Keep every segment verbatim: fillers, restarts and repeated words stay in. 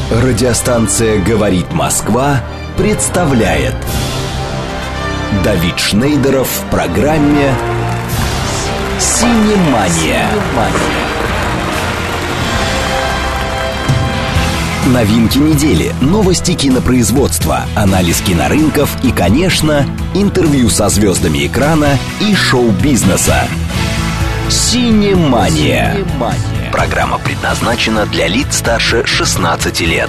Радиостанция «Говорит Москва» представляет Давид Шнейдеров в программе «Синемания». Новинки недели, новости кинопроизводства, анализ кинорынков и, конечно, интервью со звездами экрана и шоу-бизнеса. «Синемания». Программа предназначена для лиц старше шестнадцати лет.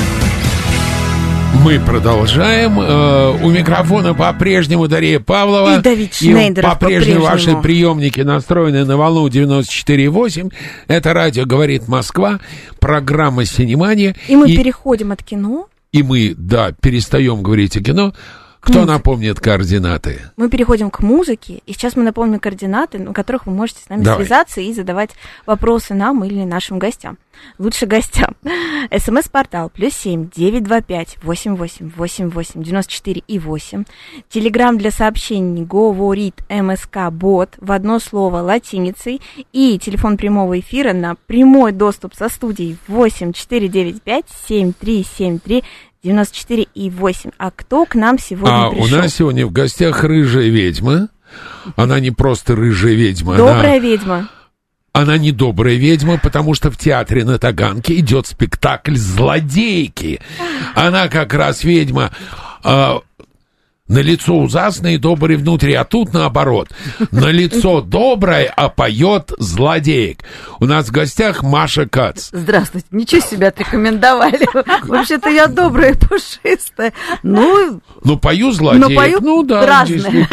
Мы продолжаем. У микрофона по-прежнему Дарья Павлова. И Давид Шнейдеров. И по-прежнему ваши приемники настроены на волну девяносто четыре и восемь. Это радио «Говорит Москва», программа «Синемания». И мы и, переходим от кино. И мы, да, перестаем говорить о кино. Кто Музыка. Напомнит координаты? Мы переходим к музыке, и сейчас мы напомним координаты, на которых вы можете с нами Давай. связаться и задавать вопросы нам или нашим гостям. Лучше гостям. СМС-портал плюс семь девятьсот двадцать пять восемьдесят восемь восемьдесят восемь девяносто четыре и восемь. Телеграм для сообщений говорит МСК Бот в одно слово латиницей. И телефон прямого эфира на прямой доступ со студией восемь четыре девять пять семь три семь три девяносто четыре и восемь. А кто к нам сегодня а, пришел? У нас сегодня в гостях рыжая ведьма. Она не просто рыжая ведьма. Добрая она... ведьма. Она не добрая ведьма, потому что в театре на Таганке идет спектакль «Злодейки». Она как раз ведьма... Э, на лицо ужасное и доброе внутри, а тут наоборот. На лицо доброе, а поет злодеек. У нас в гостях Маша Кац. Здравствуйте, ничего себе отрекомендовали. Вообще-то я добрая и пушистая. Ну, ну пою злодеек. Ну, пою ну да, разные.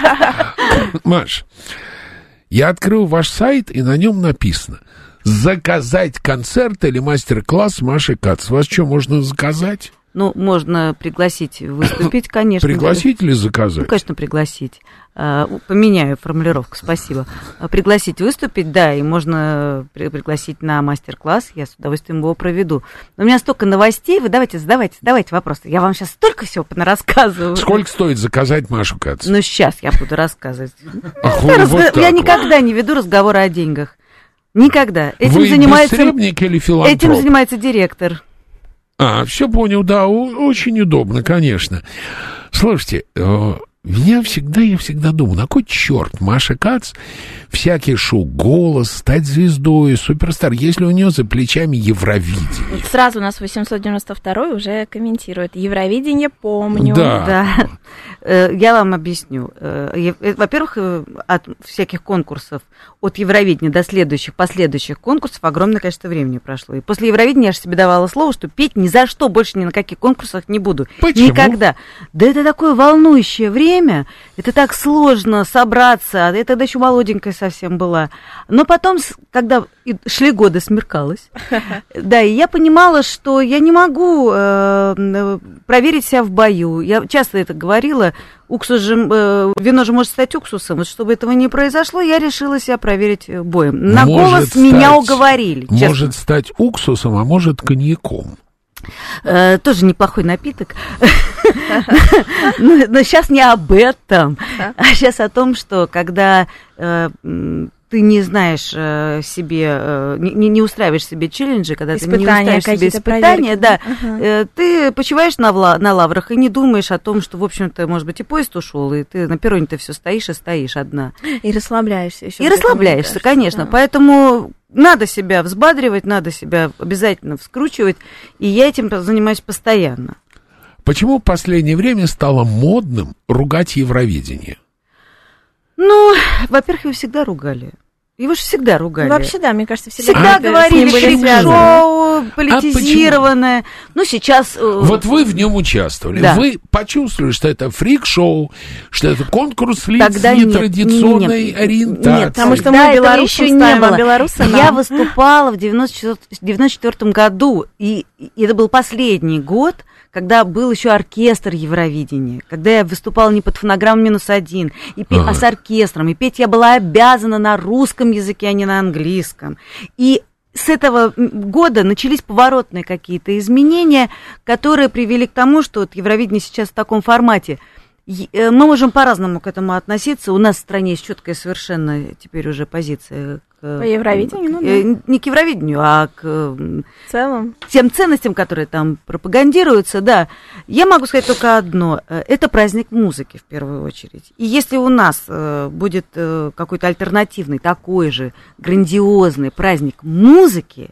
Маш, я открыл ваш сайт, и на нем написано: заказать концерт или мастер-класс Маши Кац. Вас что, можно заказать? Ну, можно пригласить выступить, конечно. Пригласить или заказать? Ну, конечно, пригласить. Поменяю формулировку, спасибо. Пригласить выступить, да, и можно пригласить на мастер-класс, я с удовольствием его проведу. Но у меня столько новостей, вы давайте, задавайте, задавайте вопросы. Я вам сейчас столько всего рассказываю. Сколько стоит заказать Машу Кац? Ну, сейчас я буду рассказывать. Ах, я разг... вот я вот. никогда не веду разговоры о деньгах. Никогда. Этим вы занимается... бессребник или филантроп? Этим занимается директор. А, все понял, да, очень удобно, конечно. Слушайте, э, меня всегда, я всегда думал, на кой черт Маша Кац всякие шоу «Голос», «Стать звездой», «Суперстар», если у нее за плечами Евровидение? Сразу у нас восемьсот девяносто второй уже комментирует. Евровидение помню. Да. да. Я вам объясню. Во-первых, от всяких конкурсов, от Евровидения до следующих, последующих конкурсов огромное количество времени прошло. И после Евровидения я же себе давала слово, что петь ни за что больше ни на каких конкурсах не буду. Почему? Никогда. Да это такое волнующее время, это так сложно собраться, я тогда еще молоденькая совсем была. Но потом, когда шли годы, смеркалось, да, и я понимала, что я не могу э, проверить себя в бою. Я часто это говорила, уксус же, э, вино же может стать уксусом. Вот чтобы этого не произошло, я решила себя проверить боем. На может голос стать, меня уговорили. Честно. Может стать уксусом, а может коньяком. Э, тоже неплохой напиток. Но сейчас не об этом, а сейчас о том, что когда ты не знаешь себе, не, не устраиваешь себе челленджи, когда испытания, ты не устраиваешь себе испытания, да, uh-huh. ты почиваешь на, вла- на лаврах и не думаешь о том, что, в общем-то, может быть, и поезд ушел, и ты на перроне-то все стоишь и стоишь одна. И расслабляешься еще. И расслабляешься, кажется, конечно, да. Поэтому надо себя взбадривать, надо себя обязательно вскручивать, и я этим занимаюсь постоянно. Почему в последнее время стало модным ругать Евровидение? Ну, во-первых, его всегда ругали. Его же всегда ругали. Ну, вообще, да, мне кажется, всегда, всегда а, говорили, шоу политизированное. А ну, сейчас... Вот вы в нем участвовали. Да. Вы почувствовали, что это фрик-шоу, что это конкурс лиц Тогда нетрадиционной нет, ориентации. Нет, потому что мы белорусам не было. Белорусы Я выступала в девяносто четвёртом году, и, и это был последний год, когда был еще оркестр Евровидения, когда я выступала не под фонограмму минус один, и петь, ага. а с оркестром, и петь я была обязана на русском языке, а не на английском. И с этого года начались поворотные какие-то изменения, которые привели к тому, что вот Евровидение сейчас в таком формате. Мы можем по-разному к этому относиться. У нас в стране есть четкая совершенно теперь уже позиция к, по Евровидению, ну, да. Не к Евровидению, а к в целом тем ценностям, которые там пропагандируются, да. Я могу сказать только одно. Это праздник музыки, в первую очередь. И если у нас будет какой-то альтернативный, такой же грандиозный праздник музыки,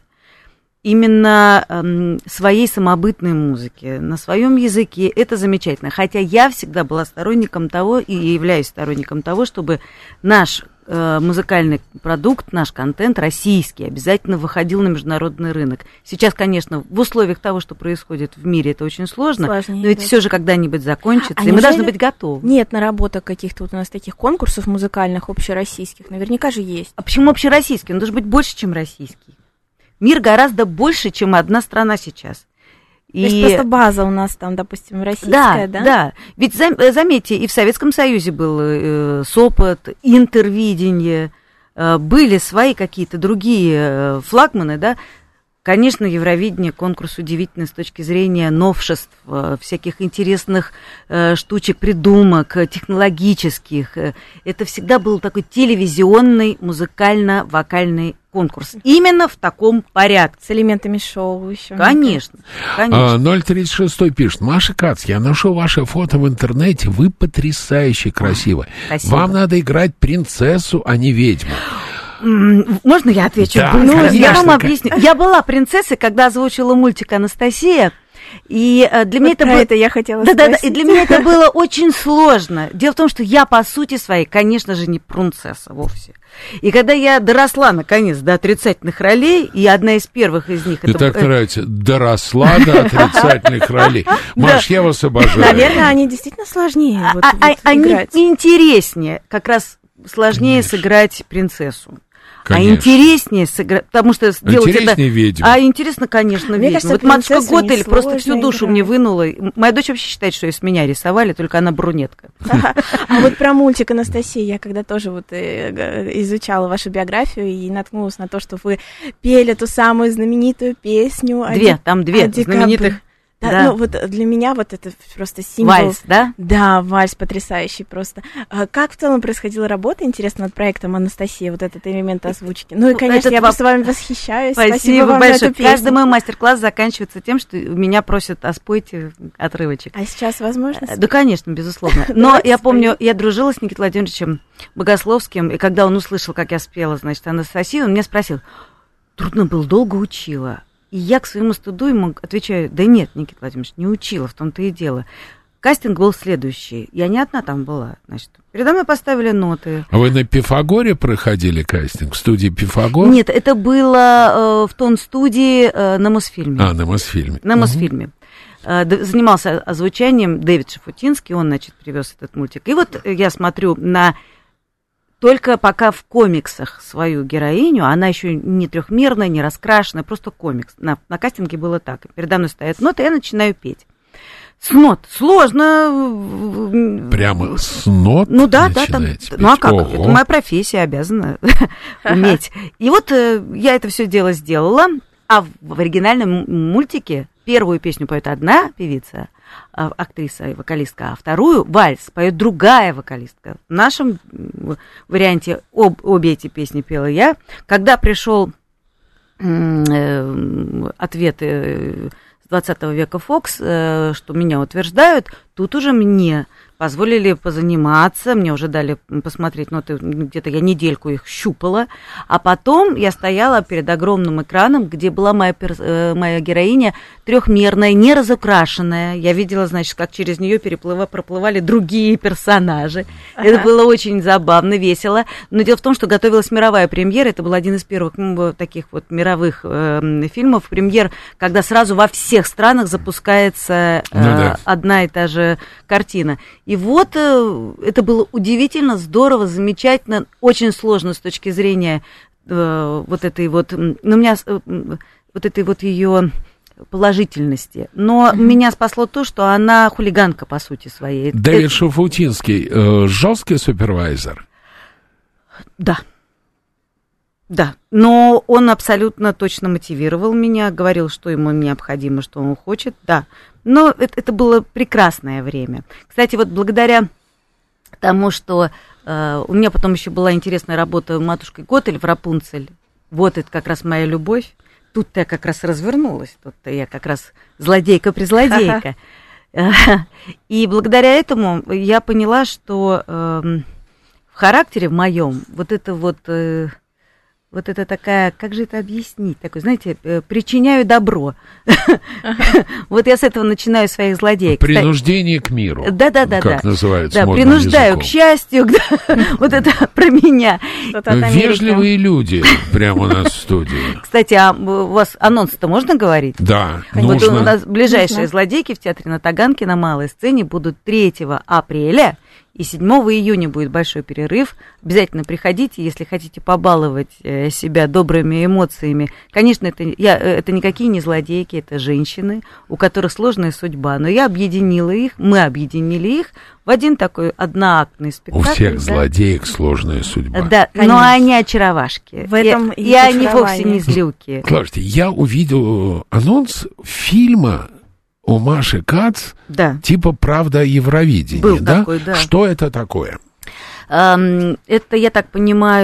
именно эм, своей самобытной музыки, на своем языке, это замечательно. Хотя я всегда была сторонником того и являюсь сторонником того, чтобы наш э, музыкальный продукт, наш контент российский обязательно выходил на международный рынок. Сейчас, конечно, в условиях того, что происходит в мире, это очень сложно, Сложнее, но ведь да. все же когда-нибудь закончится, а и мы должны быть готовы. Нет наработок каких-то вот у нас таких конкурсов музыкальных общероссийских, наверняка же есть. А почему общероссийский? Он должен быть больше, чем российский. Мир гораздо больше, чем одна страна сейчас. То и... есть просто база у нас там, допустим, российская, да? Да, да. Ведь, заметьте, и в Советском Союзе был э, СОПОТ, интервидение, э, были свои какие-то другие э, флагманы, да. Конечно, Евровидение, конкурс удивительный с точки зрения новшеств, э, всяких интересных э, штучек, придумок, э, технологических. Э, это всегда был такой телевизионный, музыкально-вокальный конкурс. Именно в таком порядке. С элементами шоу еще. Конечно, конечно. ноль тридцать шесть пишет. Маша Кац, я нашел ваше фото в интернете. Вы потрясающе красивы. Спасибо. Вам надо играть принцессу, а не ведьму. Можно я отвечу? Да, ну, конечно, я вам объясню. Я была принцессой, когда озвучила мультик «Анастасия». И для вот меня это было... это я хотела да, спросить. Да, да, и для меня это было очень сложно. Дело в том, что я, по сути своей, конечно же, не принцесса вовсе. И когда я доросла, наконец, до отрицательных ролей, и одна из первых из них... Мне так нравится, доросла до отрицательных ролей. Маш, я вас обожаю. Наверное, они действительно сложнее Они интереснее, как раз сложнее сыграть принцессу. Конечно. А интереснее сыграть, потому что сделать это... ведьму. А интересно, конечно, ведьму. Кажется, вот матушка Готель просто всю душу играть. Мне вынула. Моя дочь вообще считает, что ее с меня рисовали, только она брюнетка. А вот про мультик «Анастасия» я когда тоже вот изучала вашу биографию и наткнулась на то, что вы пели ту самую знаменитую песню. Две, там две знаменитых. Да, да. Ну, вот для меня вот это просто символ. Вальс, да? Да, вальс потрясающий просто. А как в целом происходила работа, интересно, над проектом «Анастасия», вот этот элемент озвучки? Ну, и, конечно, это я просто вами восхищаюсь. Спасибо, Спасибо вам большое. за эту песню. Каждый мой мастер-класс заканчивается тем, что меня просят, а спойте отрывочек. А сейчас возможно? Да, конечно, безусловно. Но я помню, я дружила с Никитой Владимировичем Богословским, и когда он услышал, как я спела, значит, «Анастасию», он меня спросил, трудно было, долго учила. И я к своему стыду ему отвечаю, да нет, Никита Владимирович, не учила, в том-то и дело. Кастинг был следующий. Я не одна там была. Значит, передо мной поставили ноты. А вы на Пифагоре проходили кастинг? В студии Пифагор? Нет, это было э, в тон-студии э, на Мосфильме. А, на Мосфильме. На Мосфильме. Э, занимался озвучанием Дэвид Шафутинский, он, значит, привез этот мультик. И вот я смотрю на... Только пока в комиксах свою героиню, она еще не трехмерная, не раскрашенная, просто комикс. На, на кастинге было так. Передо мной стоят ноты, я начинаю петь. С нот. Сложно. Прямо с нот? Ну да, да. Там, ну а как? Ого. Это моя профессия, обязана уметь. И вот я это все дело сделала, а в оригинальном мультике первую песню поет одна певица, актриса и вокалистка, а вторую вальс поет другая вокалистка. В нашем варианте об, обе эти песни пела я. Когда пришел э, ответ э, с двадцатого века Фокс, э, что меня утверждают, тут уже мне позволили позаниматься, мне уже дали посмотреть ноты, где-то я недельку их щупала, а потом я стояла перед огромным экраном, где была моя, перс, э, моя героиня трехмерная, не разукрашенная. Я видела, значит, как через нее переплыва, проплывали другие персонажи. Ага. Это было очень забавно, весело. Но дело в том, что готовилась мировая премьера, это был один из первых ну, таких вот мировых э, фильмов, премьер, когда сразу во всех странах запускается э, ну, да. одна и та же картина. И вот э, это было удивительно, здорово, замечательно, очень сложно с точки зрения э, вот этой вот, ну, у меня э, вот этой вот ее положительности. Но mm-hmm. меня спасло то, что она хулиганка по сути своей. Дэвид это... Шафутинский, э, жесткий супервайзер? Да. Да, но он абсолютно точно мотивировал меня, говорил, что ему необходимо, что он хочет, да. Но это, это было прекрасное время. Кстати, вот благодаря тому, что э, у меня потом еще была интересная работа «Матушкой Готель» в «Рапунцель», вот это как раз моя любовь, тут-то я как раз развернулась, тут-то я как раз злодейка-призлодейка. И благодаря этому я поняла, что э, в характере в моем вот это вот... Э, Вот это такая, как же это объяснить, такой, знаете, причиняю добро. Вот я с этого начинаю своих злодеек. Принуждение к миру. Да-да-да. Как называется модным языком. Принуждаю к счастью. Вот это про меня. Вежливые люди прямо у нас в студии. Кстати, а у вас анонс-то можно говорить? Да, нужно. Вот у нас ближайшие злодейки в театре на Таганке на малой сцене будут третьего апреля. И седьмого июня будет большой перерыв. Обязательно приходите, если хотите побаловать себя добрыми эмоциями. Конечно, это, я, это никакие не злодейки, это женщины, у которых сложная судьба. Но я объединила их, мы объединили их в один такой одноактный спектакль. У всех да? злодеек сложная судьба. Да, конечно. Но они очаровашки. В этом и, и они вовсе не злюки. Слушайте, я увидел анонс фильма у Маши Кац, да. Типа «Правда Евровидения». Был да? такой, да. Что это такое? Это, я так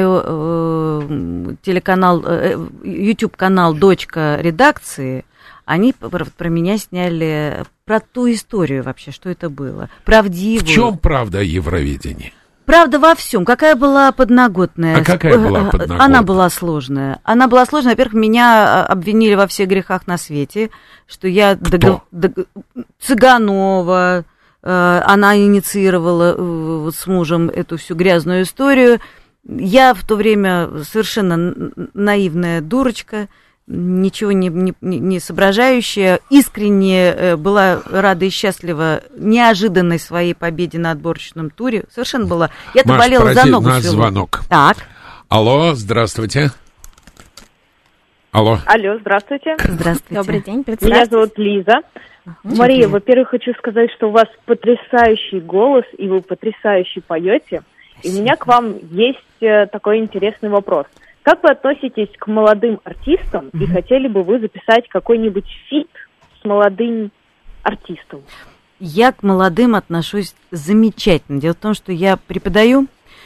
понимаю, телеканал, YouTube-канал «Дочка редакции». Они про, про меня сняли, про ту историю вообще, что это было. Правдивую. В чем правда о Евровидении? Правда во всем. Какая была подноготная? А какая была подноготная? Она была сложная. Она была сложная. Во-первых, меня обвинили во всех грехах на свете, что я дог... Дог... Цыганова, э, она инициировала э, с мужем эту всю грязную историю. Я в то время совершенно наивная дурочка, ничего не, не, не соображающая, искренне была рада и счастлива неожиданной своей победе на отборочном туре. Совершенно была. Я-то Маш, болела за ногу. У нас звонок. Так. Алло, здравствуйте. Алло. Алло, здравствуйте. Здравствуйте. Добрый день, Меня зовут Лиза. Uh-huh. Мария, во-первых, хочу сказать, что у вас потрясающий голос, и вы потрясающе поете. И у меня к вам есть такой интересный вопрос. Как вы относитесь к молодым артистам, mm-hmm. и хотели бы вы записать какой-нибудь фит с молодым артистом? Я к молодым отношусь замечательно. Дело в том, что я преподаю,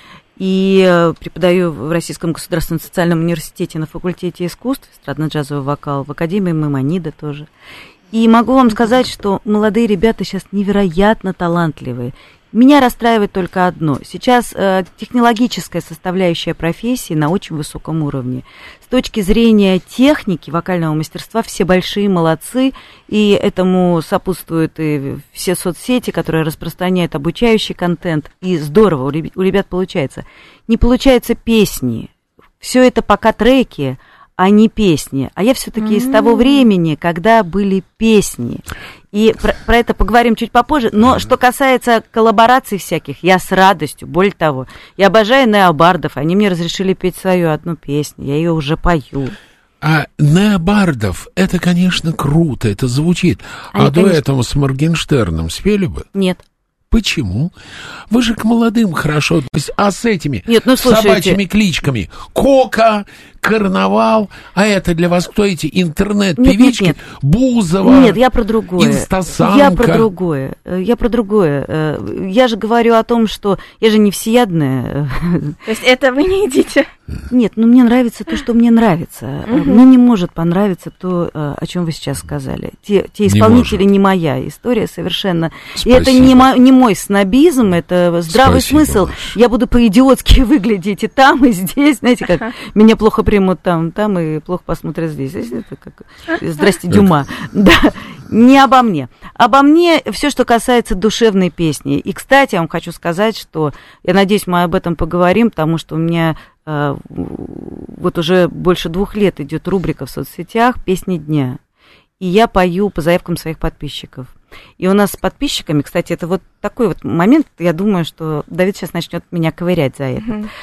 и преподаю в Российском государственном социальном университете на факультете искусств, эстрадно-джазовый вокал, в Академии Маймонида тоже. И могу вам сказать, что молодые ребята сейчас невероятно талантливые. Меня расстраивает только одно. Сейчас э, технологическая составляющая профессии на очень высоком уровне. С точки зрения техники, вокального мастерства, все большие молодцы, и этому сопутствуют и все соцсети, которые распространяют обучающий контент, и здорово, у ребят, у ребят получается. Не получаются песни. Все это пока треки, а не песни. А я все-таки mm-hmm. из того времени, когда были песни. И про, про это поговорим чуть попозже. Но что касается коллабораций всяких, я с радостью. Более того, я обожаю необардов. Они мне разрешили петь свою одну песню. Я ее уже пою. А необардов, это, конечно, круто, это звучит. Они, а до конечно... этого с Моргенштерном спели бы? Нет. Почему? Вы же к молодым хорошо относитесь. А с этими Нет, ну, собачьими кличками? Кока, Карнавал. А это для вас кто эти? Интернет-певички? Нет, нет, нет. Бузова? Нет, я про другое. Инстасамка? Я про другое. Я про другое. Я же говорю о том, что я же не всеядная. То есть это вы не едите? Нет, ну мне нравится то, что мне нравится. Угу. Мне не может понравиться то, о чем вы сейчас сказали. Те, те исполнители не, не моя история совершенно. Спасибо. И это не, мо, не мой снобизм, это здравый Спасибо, смысл. Маш. Я буду по-идиотски выглядеть и там, и здесь. Знаете, как меня плохо примут там, там, и плохо посмотрят здесь. Это как «Здрасте, Дюма». Да, не обо мне. Обо мне все, что касается душевной песни. И, кстати, я вам хочу сказать, что, я надеюсь, мы об этом поговорим, потому что у меня э, вот уже больше двух лет идет рубрика в соцсетях «Песни дня». И я пою по заявкам своих подписчиков. И у нас с подписчиками, кстати, это вот такой вот момент, я думаю, что Давид сейчас начнет меня ковырять за это. Mm-hmm.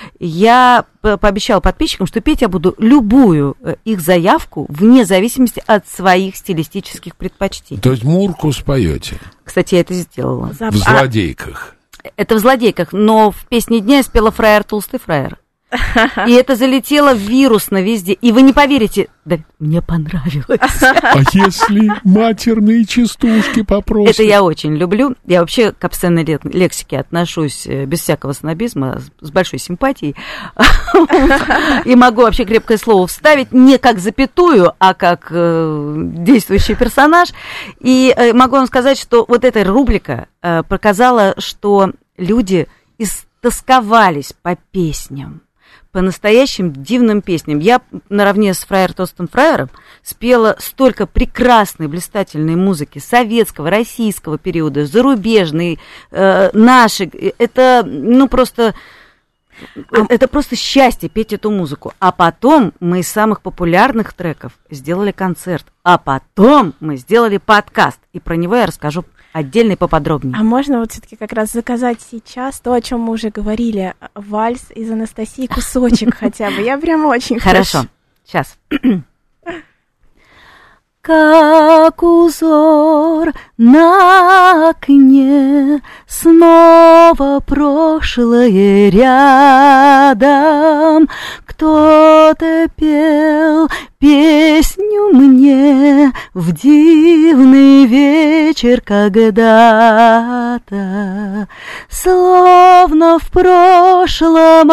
Я пообещала подписчикам, что петь я буду любую их заявку вне зависимости от своих стилистических предпочтений. То есть Мурку споете? Кстати, я это сделала. В «Злодейках». Это в «Злодейках», но в «Песне дня» я спела «Фраер, толстый фраер». И это залетело вирусно везде. И вы не поверите, да, мне понравилось. А если матерные частушки попросят? Это я очень люблю. Я вообще к обсценной лексике отношусь без всякого снобизма, с большой симпатией. И могу вообще крепкое слово вставить не как запятую, а как действующий персонаж. И могу вам сказать, что вот эта рубрика показала, что люди истосковались по песням. По настоящим дивным песням. Я наравне с Фраер Тостом Фраером спела столько прекрасной, блистательной музыки советского, российского периода, зарубежной, э, нашей. Это, ну, просто... Это просто счастье петь эту музыку. А потом мы из самых популярных треков сделали концерт. А потом мы сделали подкаст. И про него я расскажу отдельно и поподробнее. А можно вот все-таки как раз заказать сейчас то, о чем мы уже говорили, вальс из Анастасии, кусочек хотя бы. Я прям очень хочу. Хорошо, сейчас. Как узор на окне, снова прошлое рядом. Кто-то пел песню мне в дивный вечер когда-то. Словно в прошлом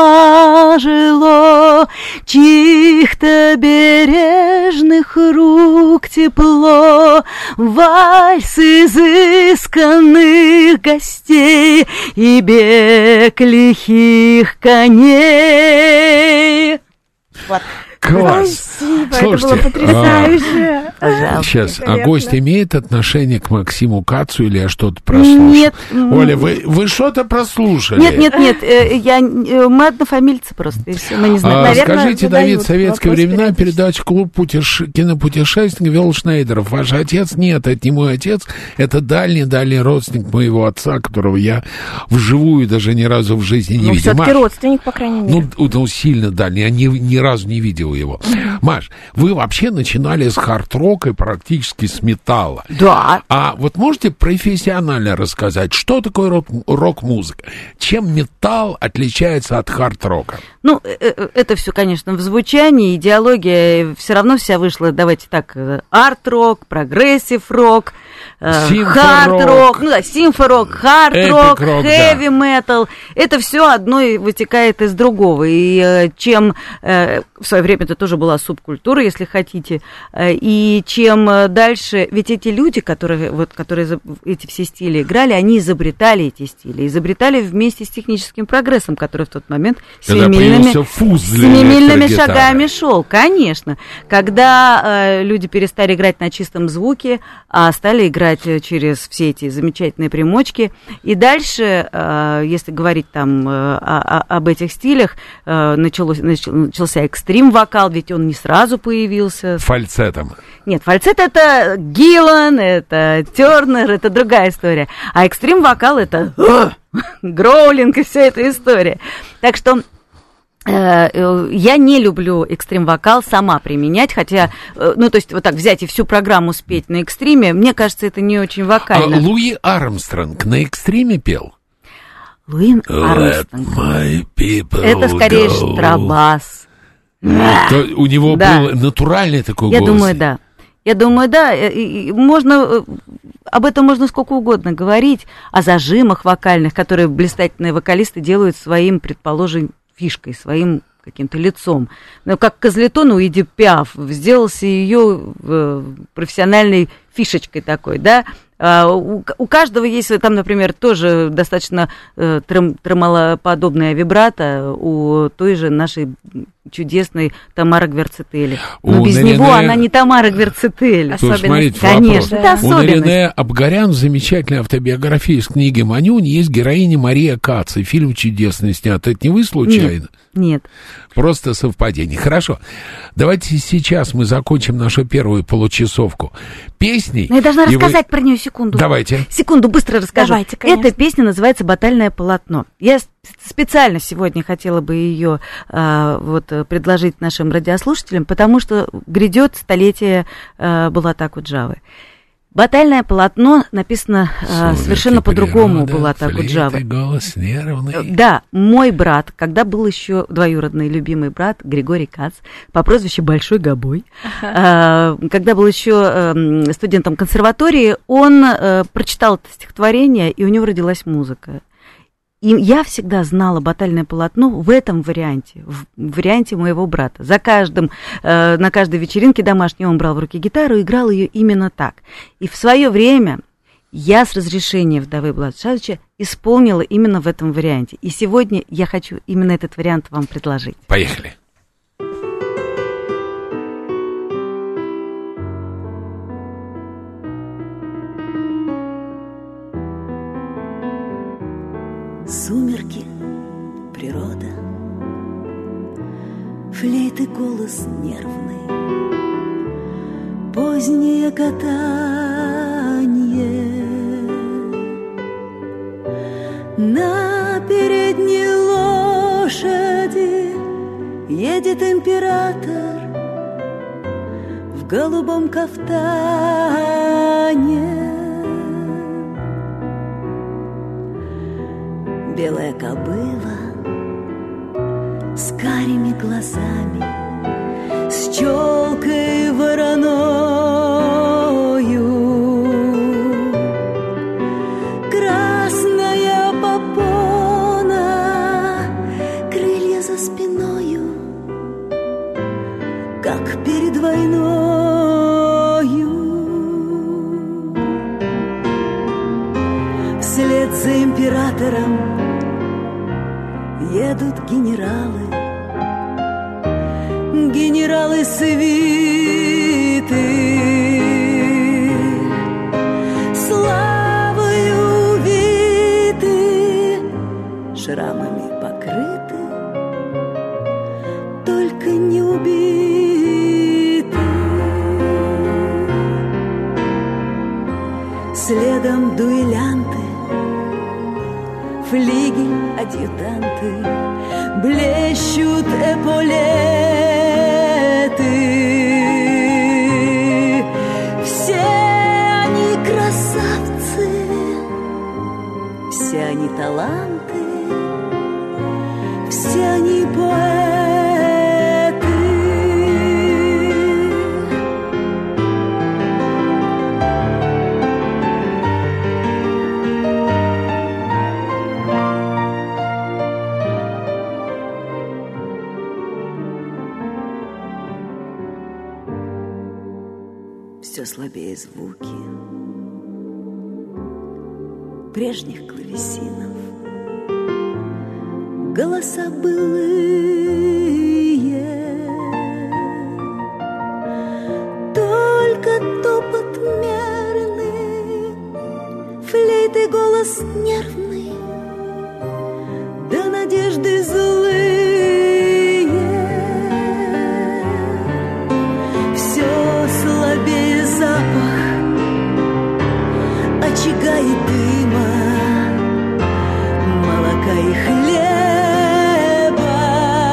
ожило чьих-то бережных рук тепло, вальс изысканных гостей и бег лихих коней. Вот. Класс. Спасибо, Слушайте, это было потрясающе. А, сейчас, а гость имеет отношение к Максиму Кацу или я что-то прослушал? Нет. Оля, вы, вы что-то прослушали? Нет, нет, нет, я, мы однофамильцы просто, и все, мы не знаем. А, Наверное, скажите, Давид, в советские времена периодически. передачу «Клуб путеш... кинопутешественник» вел Шнейдеров. Ваш отец? Нет, это не мой отец, это дальний-дальний родственник моего отца, которого я вживую даже ни разу в жизни не Ну, видел. все-таки Маш, родственник, по крайней мере. ну, ну, сильно дальний, я ни, ни разу не видел его. Маш, вы вообще начинали с хард-рока и практически с металла. Да. А вот можете профессионально рассказать, что такое рок- рок-музыка? Чем металл отличается от хард-рока? Ну, это все, конечно, в звучании, идеология все равно вся вышла, давайте так, арт-рок, прогрессив-рок, хард-рок, ну да, симфорок, хард-рок, Эпик-рок, хэви-метал. Это все одно и вытекает из другого. И чем в свое время это тоже была субкультура, если хотите, и чем дальше, ведь эти люди, которые, вот, которые эти все стили играли, они изобретали эти стили, изобретали вместе с техническим прогрессом, который в тот момент семимильными, семимильными шагами шел, конечно. Когда э, люди перестали играть на чистом звуке, а стали играть через все эти замечательные примочки, и дальше, э, если говорить там э, о, об этих стилях, э, началось, начался экстрим-вокал, ведь он не сразу появился. Фальцетом. Нет, фальцет это Гиллан, это Тернер, это другая история. А экстрим-вокал это гроулинг и вся эта история. Так что э, я не люблю экстрим-вокал сама применять, хотя, э, ну, то есть вот так взять и всю программу спеть на экстриме, мне кажется, это не очень вокально. А Луи Армстронг на экстриме пел? Луи Армстронг. Это скорее go. Штрабас. То у него Да. был натуральный такой Я голос. думаю, да. Я думаю, да, и, и можно, об этом можно сколько угодно говорить, о зажимах вокальных, которые блистательные вокалисты делают своим, предположим, фишкой, своим каким-то лицом. Но как Козлетон у Эдит Пиаф сделался ее профессиональной фишечкой такой, да. А у, у каждого есть, там, например, тоже достаточно э, трем, тремолоподобная вибрато у той же нашей чудесной Тамары Гверцетели. Но У без Нарине... него она не Тамара Гверцетели. Особенно, смотрите, конечно, это У особенность. Нарине Абгарян в замечательной автобиографии из книги «Манюнь» есть героиня Мария Кац, и фильм чудесный снят. Это не вы случайно? Нет. Просто совпадение. Хорошо. Давайте сейчас мы закончим нашу первую получасовку песней. Но я должна и рассказать вы... про нее секунду. Давайте. Секунду, быстро расскажу. Давайте, конечно. Эта песня называется «Батальное полотно». Я специально сегодня хотела бы ее а, вот, предложить нашим радиослушателям, потому что грядет столетие а, Булата Акуджавы. Батальное полотно написано э, совершенно по-другому Булата Акуджавы. Голос нервный. Да, мой брат, когда был еще двоюродный любимый брат Григорий Кац по прозвищу Большой Гобой, э, когда был еще э, студентом консерватории, он э, прочитал это стихотворение, и у него родилась музыка. И я всегда знала батальное полотно в этом варианте, в варианте моего брата. За каждым, э, на каждой вечеринке домашней он брал в руки гитару и играл ее именно так. И в свое время я с разрешения вдовы Булата Шадовича исполнила именно в этом варианте. И сегодня я хочу именно этот вариант вам предложить. Поехали. Сумерки, природа, флейты голос нервный, позднее катанье на передней лошади едет император в голубом кафтане. Белая кобыла с карими глазами, с челкой вороною, красная попона, крылья за спиною, как перед войною. Вслед за императором едут генералы, генералы свиты, славою увиты, шрамами покрыты, только не убиты. Следом дуэлянты, флигель, адъютанты, блещут эполеты. Все они красавцы, все они таланты, все они поэты. Все слабее звуки прежних клавесинов, голоса былые, только топот мерный, флейты голос нервный, да надежды злые. Запах очага и дыма, молока и хлеба.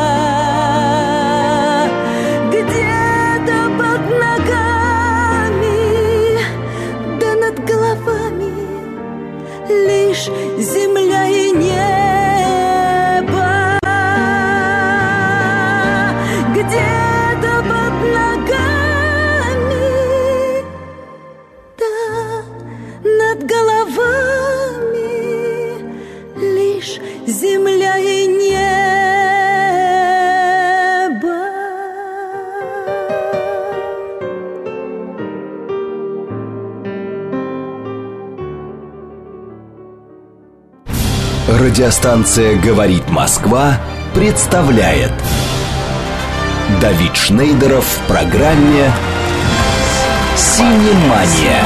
Где-то под ногами, да над головами лишь земля и небо. Где-то под ногами, над головами лишь земля и небо. Радиостанция «Говорит Москва» представляет Давид Шнейдеров в программе «Синемания».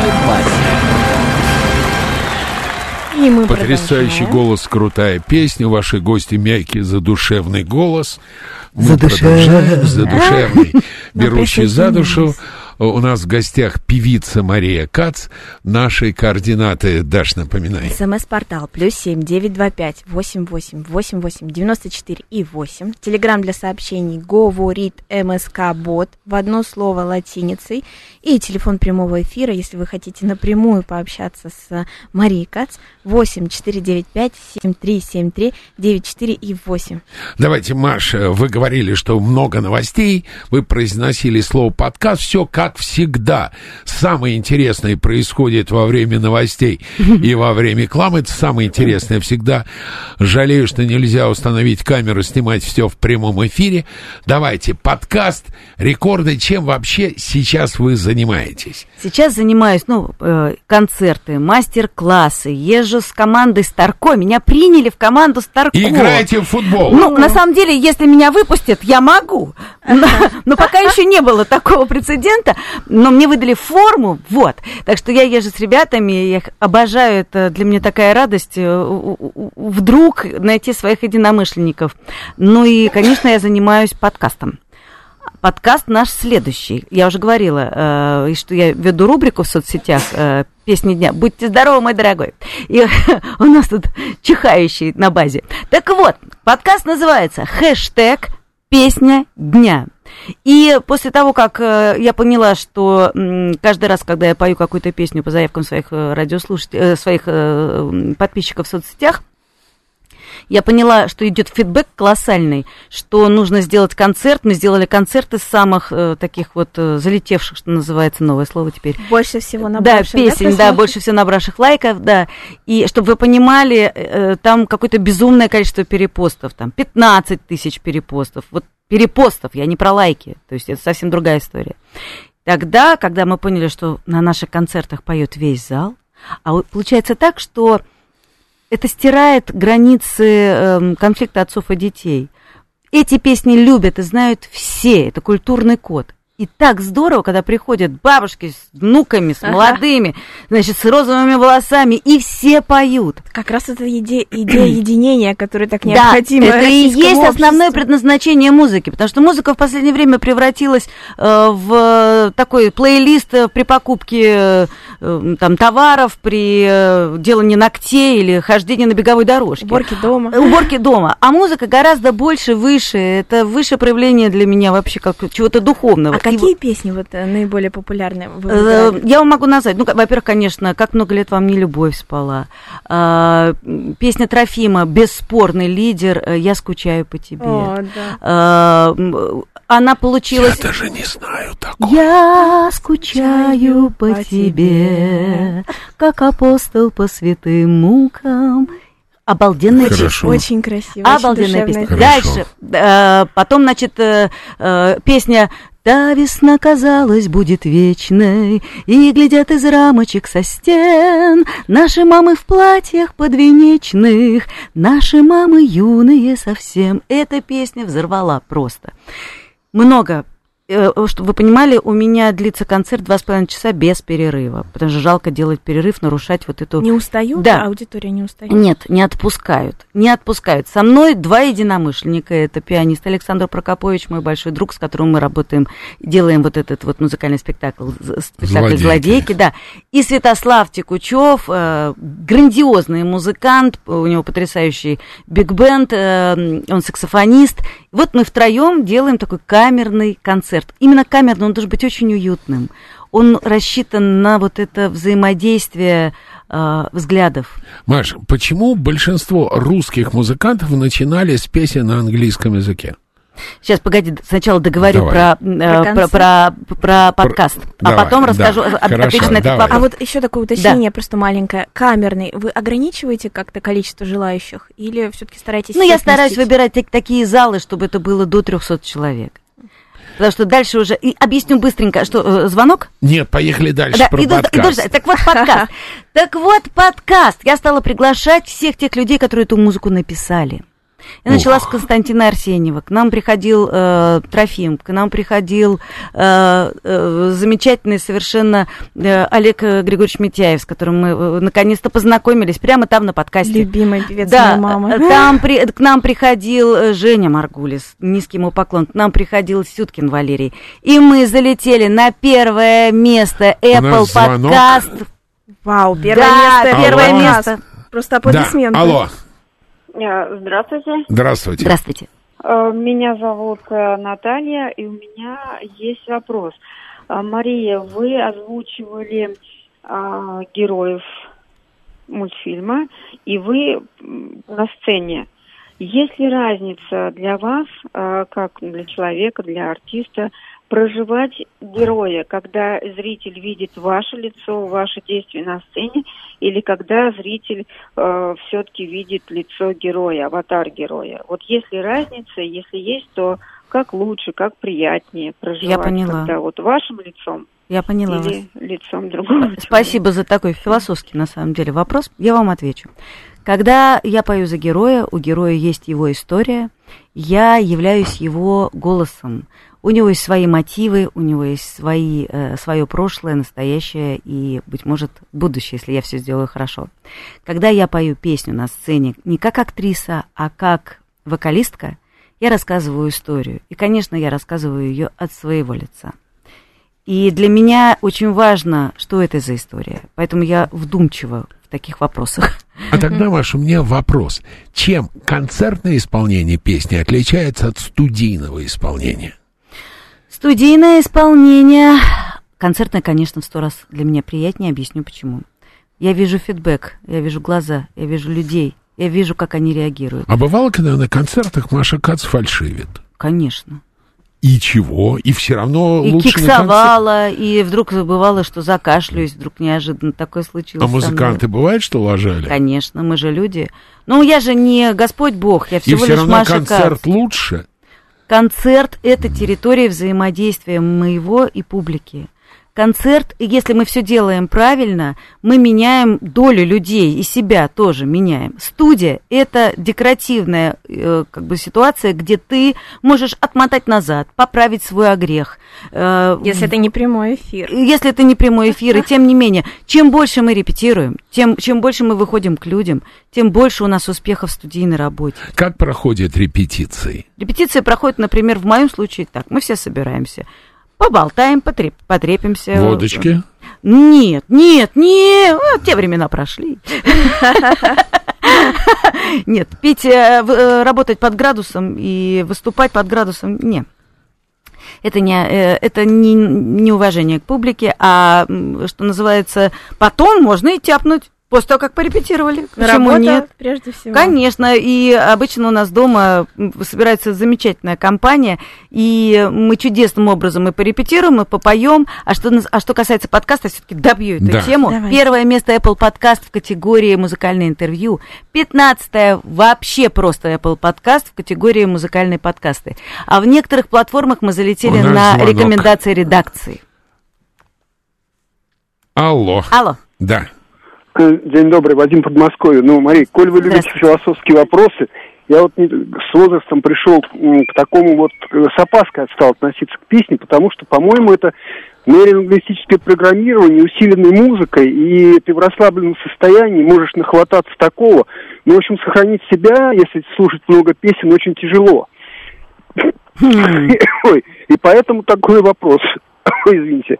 И мы Потрясающий продолжаем. голос, крутая песня. Ваши гости мягкий, задушевный голос. Мы Задушевный. продолжаем. Задушевный, берущий за душу. У нас в гостях певица Мария Кац. Наши координаты, Даш, напоминай. СМС-портал плюс семь девять два пять восемь восемь восемь восемь девяносто четыре и восемь. Телеграм для сообщений говорит МСК-бот в одно слово латиницей. И телефон прямого эфира, если вы хотите напрямую пообщаться с Марией Кац, восемь четыре девять пять семь три семь три девять четыре и восемь. Давайте, Маша, вы говорили, что много новостей, вы произносили слово подкаст, все как всегда. Самое интересное происходит во время новостей и во время рекламы, это самое интересное всегда. Жалею, что нельзя установить камеру, снимать все в прямом эфире. Давайте, подкаст, рекорды, чем вообще сейчас вы занимаетесь? Сейчас занимаюсь, ну, э, концерты, мастер-классы, езжу с командой Старко, меня приняли в команду Старко. Играете в футбол? Ну, на самом деле, если меня выпустят, я могу. Но, но пока еще не было такого прецедента, но мне выдали форму, вот. Так что я езжу с ребятами, я их обожаю, это для меня такая радость, вдруг найти своих единомышленников. Ну и, конечно, я занимаюсь подкастом. Подкаст наш следующий. Я уже говорила, э, что я веду рубрику в соцсетях э, «Песни дня». Будьте здоровы, мой дорогой. И у нас тут чихающий на базе. Так вот, подкаст называется «Хэштег Песня дня». И после того, как э, я поняла, что э, каждый раз, когда я пою какую-то песню по заявкам своих э, радиослушателей, э, своих э, подписчиков в соцсетях, я поняла, что идет фидбэк колоссальный, что нужно сделать концерт. Мы сделали концерт из самых э, таких вот э, залетевших, что называется, новое слово теперь. Больше всего набравших. Да, песен, да, да, больше всего набравших лайков, да. И чтобы вы понимали, э, там какое-то безумное количество перепостов, там пятнадцать тысяч перепостов. Вот перепостов, я не про лайки, то есть это совсем другая история. Тогда, когда мы поняли, что на наших концертах поет весь зал, а вот получается так, что это стирает границы э, конфликта отцов и детей. Эти песни любят и знают все, это культурный код. И так здорово, когда приходят бабушки с внуками, с ага. молодыми, значит, с розовыми волосами, и все поют. Как раз это идея, идея единения, которая так необходима. Да, это и есть обществу. Основное предназначение музыки, потому что музыка в последнее время превратилась э, в такой плейлист при покупке э, там, товаров, при э, делании ногтей или хождении на беговой дорожке. Уборки дома. Уборки дома. А музыка гораздо больше, выше. Это высшее проявление для меня вообще как чего-то духовного. А какие песни вот наиболее популярные вы выбирали? Я вам могу назвать. Ну, во-первых, конечно, «Как много лет во мне любовь спала». А, песня Трофима, бесспорный лидер, «Я скучаю по тебе». О, да. а, она получилась... Я даже не знаю такого. Я скучаю по тебе, как апостол по святым мукам. Обалденная Хорошо. песня. Очень красиво. Обалденная очень песня. Хорошо. Дальше. Э, потом, значит, э, э, песня «Та весна, казалось, будет вечной, и глядят из рамочек со стен наши мамы в платьях подвенечных, наши мамы юные совсем». Эта песня взорвала просто. Много. Чтобы вы понимали, у меня длится концерт два с половиной часа без перерыва, потому что жалко делать перерыв, нарушать вот эту... Не устают? Да. Аудитория не устает? Нет, не отпускают, не отпускают. Со мной два единомышленника, это пианист Александр Прокопович, мой большой друг, с которым мы работаем, делаем вот этот вот музыкальный спектакль, спектакль «Злодейки», «Злодейки», да. И Святослав Текучев, э, грандиозный музыкант, у него потрясающий биг-бенд, э, он саксофонист. Вот мы втроем делаем такой камерный концерт. Именно камерный, он должен быть очень уютным. Он рассчитан на вот это взаимодействие э, взглядов. Маш, почему большинство русских музыкантов начинали с песен на английском языке? Сейчас, погоди, сначала договорю про, э, про, про, про подкаст, про... а Давай, потом да. расскажу, отвечу на этот вопрос. А вот еще такое уточнение, да. просто маленькое. Камерный, вы ограничиваете как-то количество желающих или все-таки стараетесь... Ну, я стараюсь вместить? выбирать так, такие залы, чтобы это было до трехсот человек. Потому что дальше уже... И объясню быстренько, что... Э, звонок? Нет, поехали дальше, да, про иду, подкаст. Иду, так вот, подкаст. Так вот, подкаст. Я стала приглашать всех тех людей, которые эту музыку написали. Я Ух. начала с Константина Арсеньева. К нам приходил э, Трофим, к нам приходил э, э, замечательный совершенно э, Олег Григорьевич Митяев, с которым мы э, наконец-то познакомились прямо там на подкасте. Любимый певец да, моей мамы. Там при, к нам приходил Женя Маргулис, низкий ему поклон. К нам приходил Сюткин Валерий. И мы залетели на первое место Apple Podcast. Вау, первое да, место. Первое Алло. место. Просто аплодисменты. Да. Алло. Здравствуйте. Здравствуйте. Здравствуйте. Меня зовут Наталья, и у меня есть вопрос. Мария, вы озвучивали а, героев мультфильма, и вы на сцене. Есть ли разница для вас, а, как для человека, для артиста, проживать героя, когда зритель видит ваше лицо, ваши действия на сцене, или когда зритель э, все-таки видит лицо героя, аватар героя? Вот есть ли разница, если есть, то как лучше, как приятнее проживать? Я поняла. Когда вот вашим лицом Я поняла или вас. лицом другого? Спасибо за такой философский, на самом деле, вопрос. Я вам отвечу. Когда я пою за героя, у героя есть его история, я являюсь его голосом. У него есть свои мотивы, у него есть свои, э, свое прошлое, настоящее и, быть может, будущее, если я все сделаю хорошо. Когда я пою песню на сцене не как актриса, а как вокалистка, я рассказываю историю. И, конечно, я рассказываю ее от своего лица. И для меня очень важно, что это за история. Поэтому я вдумчива в таких вопросах. А тогда, Маша, у меня вопрос. Чем концертное исполнение песни отличается от студийного исполнения? Студийное исполнение, концертное, конечно, в сто раз для меня приятнее, объясню почему. Я вижу фидбэк, я вижу глаза, я вижу людей, я вижу, как они реагируют. А бывало, когда на концертах Маша Кац фальшивит? Конечно. И чего? И все равно и лучше киксовала, и вдруг бывало, что закашляюсь, вдруг неожиданно такое случилось. А музыканты бывает, что лажали? Конечно, мы же люди. Ну, я же не Господь Бог, я всего и лишь все Маша равно Кац. концерт лучше? Концерт – это территория взаимодействия моего и публики. Концерт, и если мы все делаем правильно, мы меняем долю людей, и себя тоже меняем. Студия – это декоративная э, как бы ситуация, где ты можешь отмотать назад, поправить свой огрех. Э, если это не прямой эфир. Если это не прямой эфир, и тем не менее, чем больше мы репетируем, тем, чем больше мы выходим к людям, тем больше у нас успехов в студийной работе. Как проходят репетиции? Репетиции проходят, например, в моем случае так. Мы все собираемся. Поболтаем, потреп, потрепимся. Водочки? Нет, нет, нет, вот те времена прошли. Нет, пить, работать под градусом и выступать под градусом, нет. Это не, это не, не уважение к публике, а, что называется, потом можно и тяпнуть. После того, как порепетировали. Почему Работа, нет? Прежде всего. Конечно, и обычно у нас дома собирается замечательная компания, и мы чудесным образом и порепетируем, и попоем. А что, а что касается подкаста, все-таки добью эту да. тему. Давай. Первое место Apple Podcast в категории музыкальное интервью. Пятнадцатое вообще просто Apple Podcast в категории музыкальные подкасты. А в некоторых платформах мы залетели на звонок. рекомендации редакции. Алло. Алло. Да. День добрый, Вадим, Подмосковье. Ну, Мария, коль вы любите философские вопросы, я вот с возрастом пришел к такому вот, с опаской стал относиться к песне, потому что, по-моему, это нейролингвистическое программирование, усиленной музыкой, и ты в расслабленном состоянии можешь нахвататься такого. Ну, в общем, сохранить себя, если слушать много песен, очень тяжело. Ой, и поэтому такой вопрос. Ой, извините.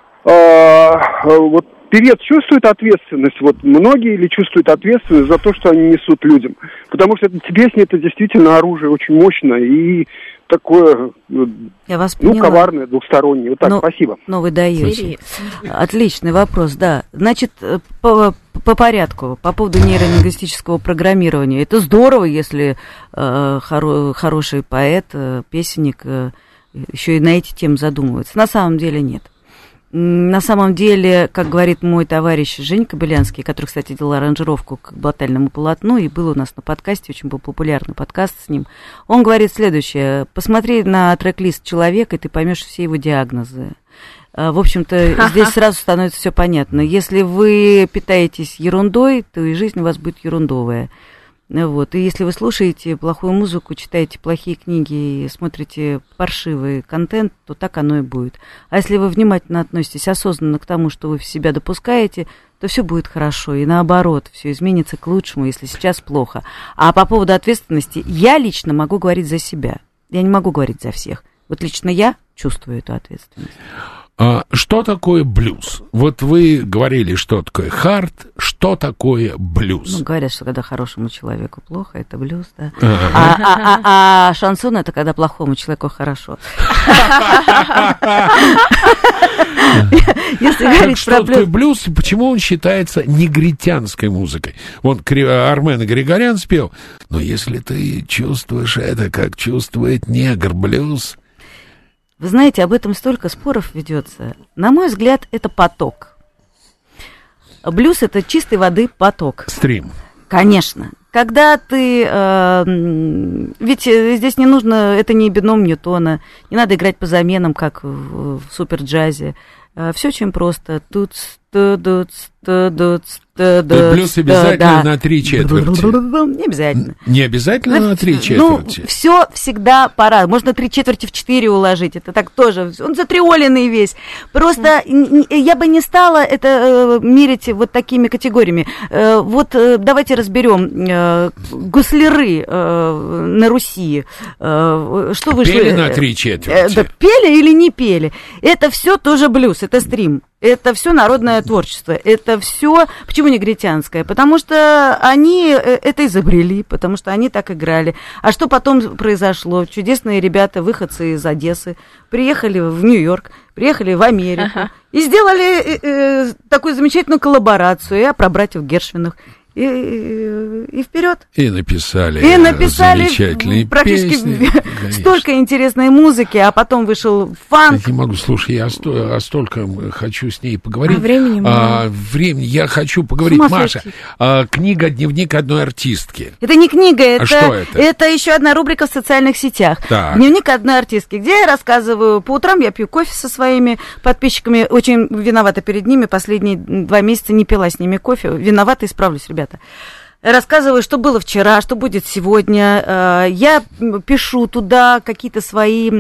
Вот певец чувствует ответственность, вот многие ли чувствуют ответственность за то, что они несут людям? Потому что эта песня, это действительно оружие очень мощное и такое, Я вас ну, поняла. коварное, двухстороннее. Вот так, но, спасибо. Но вы даете. Отличный вопрос, да. Значит, по, по порядку, по поводу нейролингвистического программирования. Это здорово, если э, хоро, хороший поэт, э, песенник э, еще и на эти темы задумывается. На самом деле нет. На самом деле, как говорит мой товарищ Женька Белянский, который, кстати, делал аранжировку к батальному полотну, и был у нас на подкасте, очень был популярный подкаст с ним, он говорит следующее: посмотри на трек-лист человека, и ты поймешь все его диагнозы. В общем-то, здесь сразу становится все понятно. Если вы питаетесь ерундой, то и жизнь у вас будет ерундовая. Вот. И если вы слушаете плохую музыку, читаете плохие книги и смотрите паршивый контент, то так оно и будет. А если вы внимательно относитесь осознанно к тому, что вы в себя допускаете, то все будет хорошо. И наоборот, все изменится к лучшему, если сейчас плохо. А по поводу ответственности, я лично могу говорить за себя. Я не могу говорить за всех. Вот лично я чувствую эту ответственность. А что такое блюз? Вот вы говорили, что такое хард, что такое блюз? Ну, говорят, что когда хорошему человеку плохо, это блюз, да. А, а, а, а шансон — это когда плохому человеку хорошо. Что такое блюз и почему он считается негритянской музыкой? Вон Армен Григорян спел, но если ты чувствуешь это, как чувствует негр, блюз... Вы знаете, об этом столько споров ведется. На мой взгляд, это поток. Блюз — это чистой воды поток. Стрим. Конечно. Когда ты... Э, ведь здесь не нужно... Это не бином Ньютона. Не надо играть по заменам, как в, в суперджазе. Э, все очень просто. Тут... Тут блюз обязательно на три четверти. Не обязательно. Не обязательно на три четверти. Ну, все всегда пора. Можно три четверти в четыре уложить. Это так тоже. Он затриоленный весь. Просто я бы не стала это мерить вот такими категориями. Вот давайте разберем. Гусляры на Руси. Что вы пели на три четверти. Да, пели или не пели? Это все тоже блюз. Это стрим. Это все народное творчество, это все, почему негритянское? Потому что они это изобрели, потому что они так играли. А что потом произошло? Чудесные ребята, выходцы из Одессы, приехали в Нью-Йорк, приехали в Америку ага. и сделали э, э, такую замечательную коллаборацию. Я про братьев Гершвинах. И, и, и вперед. И написали, и написали замечательные практически песни. Столько интересной музыки, а потом вышел фанк. Я не могу, слушай, я сто, а столько хочу с ней поговорить. А времени а, времени, я хочу поговорить. Маша, а, книга «Дневник одной артистки». Это не книга, это, а что это? это еще одна рубрика в социальных сетях. Так. «Дневник одной артистки», где я рассказываю, по утрам я пью кофе со своими подписчиками, очень виновата перед ними, последние два месяца не пила с ними кофе, виновата, исправлюсь, ребята. Рассказываю, что было вчера, что будет сегодня. Я пишу туда какие-то свои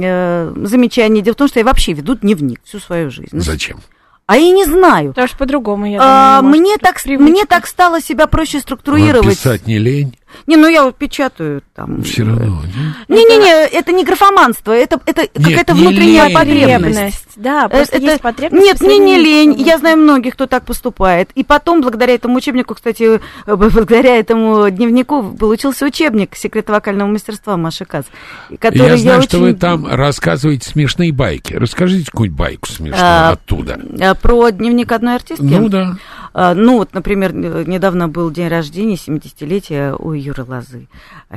замечания. Дело в том, что я вообще веду дневник всю свою жизнь. Зачем? А я не знаю. Потому что по-другому, я а, думаю, мне, так, мне так стало себя проще структурировать. Вам писать не лень? Не, ну я вот печатаю там. Все равно, Не-не-не, это не графоманство, это, это какая-то внутренняя лень. Потребность. Да, просто это, есть потребность. Нет, мне не лень, я знаю многих, кто так поступает. И потом, благодаря этому учебнику, кстати, благодаря этому дневнику получился учебник «Секреты вокального мастерства» Маши Кац. Я знаю, я очень... что вы там рассказываете смешные байки. Расскажите какую-нибудь байку смешную а, оттуда. Про дневник одной артистки? Ну да. А, ну вот, например, недавно был день рождения, семидесятилетия у Юры Лозы.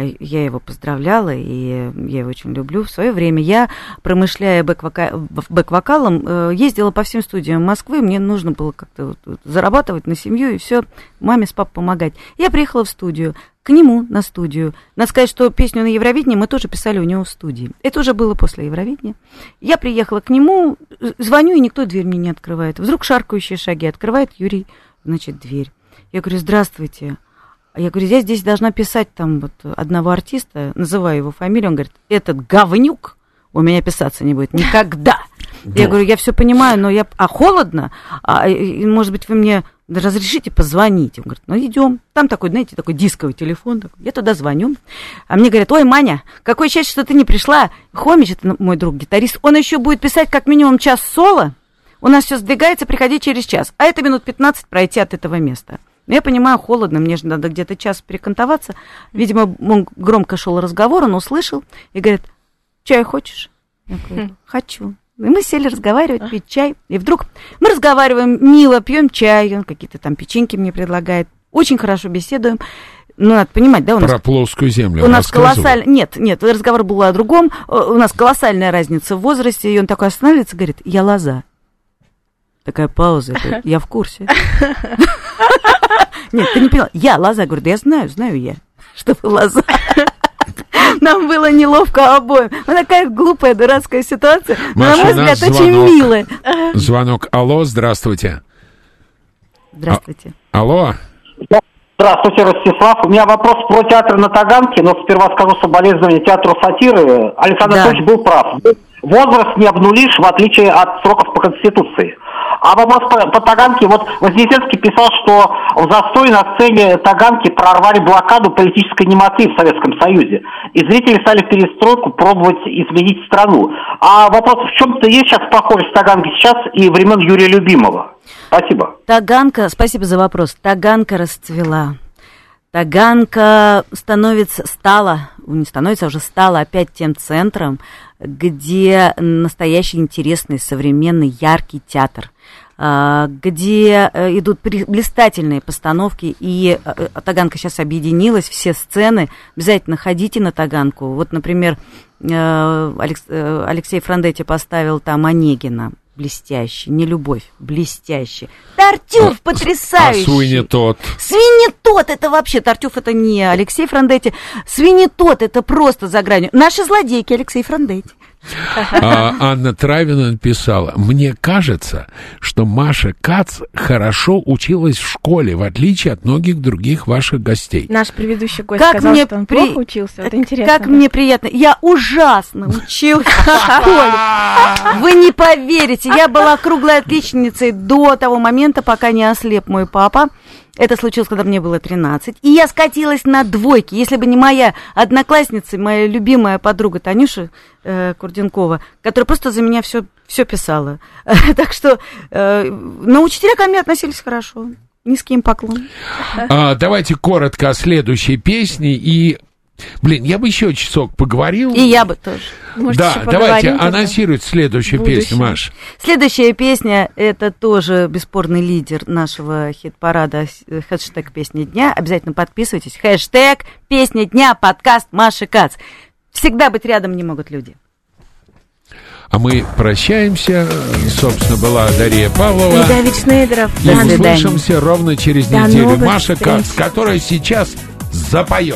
Я его поздравляла, и я его очень люблю. В свое время я, промышляя бэк-вока... бэк-вокалом, ездила по всем студиям Москвы. Мне нужно было как-то вот зарабатывать на семью и все, маме с папой помогать. Я приехала в студию, к нему на студию. Надо сказать, что песню на Евровидении мы тоже писали у него в студии. Это уже было после Евровидения. Я приехала к нему, звоню, и никто дверь мне не открывает. Вдруг шаркающие шаги. Открывает Юрий, значит, дверь. Я говорю, здравствуйте. Я говорю, я здесь должна писать там вот одного артиста, называю его фамилию. Он говорит, этот говнюк у меня писаться не будет никогда. Я говорю, я все понимаю, но я... А холодно? А, может быть, вы мне разрешите позвонить? Он говорит, ну, идем. Там такой, знаете, такой дисковый телефон. Такой. Я туда звоню. А мне говорят, ой, Маня, какое счастье, что ты не пришла. Хомич, это мой друг, гитарист, он еще будет писать как минимум час соло. У нас все сдвигается, приходи через час. А это минут пятнадцать пройти от этого места. Я понимаю, холодно, мне же надо где-то час перекантоваться. Видимо, он громко шел разговор, он услышал и говорит, чай хочешь? Я говорю, хочу. И мы сели разговаривать, пить чай. И вдруг мы разговариваем мило, пьем чай, он какие-то там печеньки мне предлагает. Очень хорошо беседуем. Ну, надо понимать, да, у нас... Про плоскую землю у нас колоссальная... Нет, нет, разговор был о другом. У нас колоссальная разница в возрасте. И он такой останавливается и говорит, я лоза. Такая пауза. Я в курсе. Нет, ты не поняла. Я лоза. Говорю, да я знаю, знаю я, что вы лоза. Нам было неловко обоим. Ну, такая глупая, дурацкая ситуация. Маша, на мой взгляд, звонок. Очень милая. Звонок. Алло, здравствуйте. Здравствуйте. А- алло. Здравствуйте, Ростислав. У меня вопрос про театр на Таганке, но сперва скажу соболезнования театру сатиры. Александр Да. Анатольевич был прав. Возраст не обнулишь, в отличие от сроков по Конституции. А вопрос по, по Таганке. Вот Вознесенский писал, что в застой на сцене Таганки прорвали блокаду политической немоты в Советском Союзе. И зрители стали в перестройку пробовать изменить страну. А вопрос, в чем-то есть сейчас похожесть Таганки сейчас и времен Юрия Любимого? Спасибо. Таганка, спасибо за вопрос. Таганка расцвела. Таганка становится, стала, не становится, а уже стала опять тем центром, где настоящий интересный, современный, яркий театр, где идут блистательные постановки, и Таганка сейчас объединилась, все сцены, обязательно ходите на Таганку. Вот, например, Алексей Франдетти поставил там Онегина, блестящий, не любовь, блестящий. Тартюф а, потрясающий. А Свинетот? Свинетот, это вообще, Тартюф это не Алексей Франдетти, Свинетот это просто за гранью. Наши злодейки, Алексей Франдетти. А, Анна Травина написала: мне кажется, что Маша Кац хорошо училась в школе, в отличие от многих других ваших гостей. Наш предыдущий гость как сказал, мне что он при... плохо учился. Вот интересно. Как да? Мне приятно. Я ужасно училась в школе. Вы не поверите, я была круглой отличницей до того момента, пока не ослеп мой папа. Это случилось, когда мне было тринадцать. И я скатилась на двойки. Если бы не моя одноклассница, моя любимая подруга Танюша э, Курденкова, которая просто за меня все, все писала. Так что э, на учителя ко мне относились хорошо. Низкий им поклон. А, давайте коротко о следующей песне. И, блин, я бы еще часок поговорил. И я бы тоже. Может, да, давайте анонсируйте следующую песню, Маш. Следующая песня, это тоже бесспорный лидер нашего хит-парада, хэштег «Песня дня». Обязательно подписывайтесь. Хэштег «Песня дня», подкаст Маши Кац. Всегда быть рядом не могут люди. А мы прощаемся. Собственно, была Дарья Павлова. И Давид Шнейдеров. И услышимся ровно через До неделю. Маша Кац, которая сейчас запоет.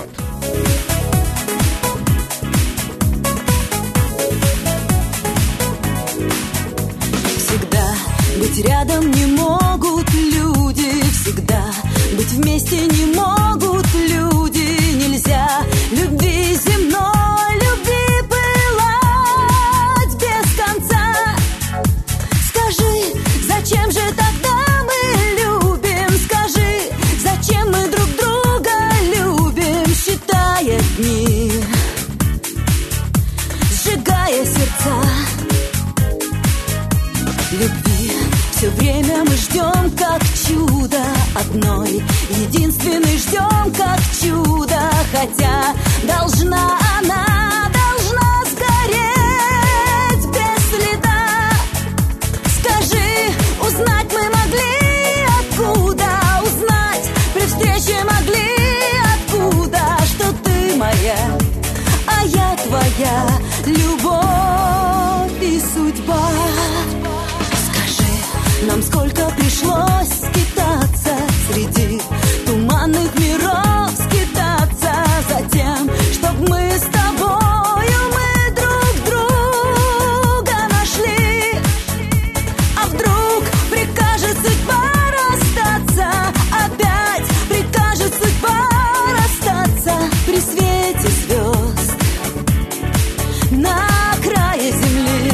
Быть рядом не могут люди, всегда быть вместе не могут люди. Нельзя любви земной, любви пылать без конца. Скажи, зачем же тогда мы любим? Скажи, зачем мы друг друга любим? Считая дни, сжигая сердца. Любви все время мы ждем, как чудо одной, единственный ждем, как чудо, хотя должна она, должна сгореть без следа. Скажи, узнать мы могли откуда, узнать при встрече могли откуда, что ты моя, а я твоя, любовь и судьба. Нам сколько пришлось скитаться среди туманных миров, скитаться за тем, чтоб мы с тобою, мы друг друга нашли. А вдруг прикажет судьба расстаться, опять прикажет судьба расстаться при свете звезд на крае земли.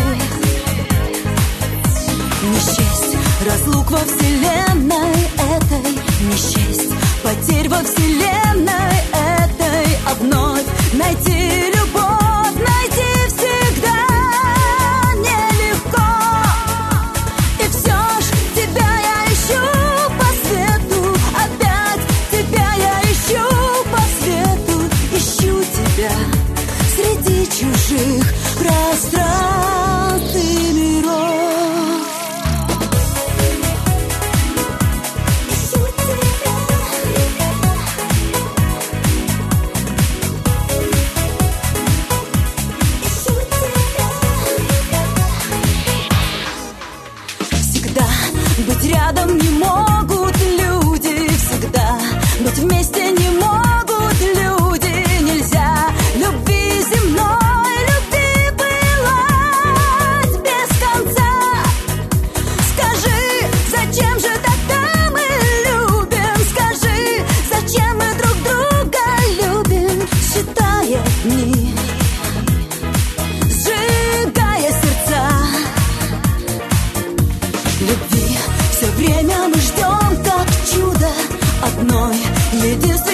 Не счесть разлук во вселенной этой, не счесть потерь во вселенной этой, а вновь найти любовь, найти всегда нелегко. И все ж тебя я ищу по свету, опять тебя я ищу по свету, ищу тебя среди чужих пространств и миров. одной единственной.